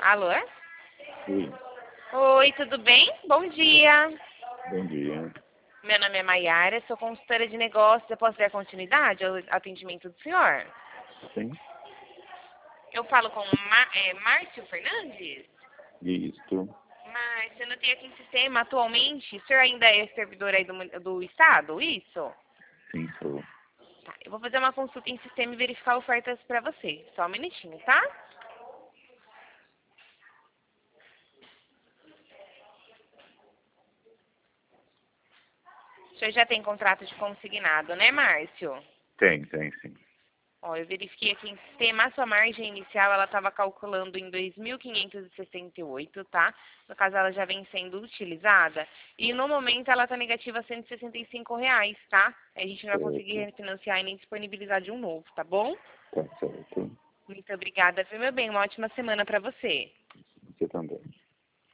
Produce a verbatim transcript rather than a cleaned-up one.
Alô? Sim, Oi, tudo bem? Bom dia. bom dia. Meu nome é Maiara, sou consultora de negócios. Eu posso dar continuidade ao atendimento do senhor? Sim, Eu falo com Mar é, Márcio Fernandes? isto. Márcio, eu não tenho aqui em sistema atualmente. O senhor ainda é servidor aí do, do Estado, isso? Sim, sou. Tá, eu vou fazer uma consulta em sistema e verificar ofertas pra você. Só um minutinho, tá? O senhor já tem contrato de consignado, né, Márcio? Tem, tem, sim. Ó, eu verifiquei aqui em sistema, a sua margem inicial, ela estava calculando em dois mil quinhentos e sessenta e oito, tá? No caso, ela já vem sendo utilizada. E no momento, ela está negativa a cento e sessenta e cinco reais, tá? A gente não vai conseguir Certo. refinanciar e nem disponibilizar de um novo, tá bom? Tá certo. Muito obrigada, viu, meu bem? Uma ótima semana para você. Você também.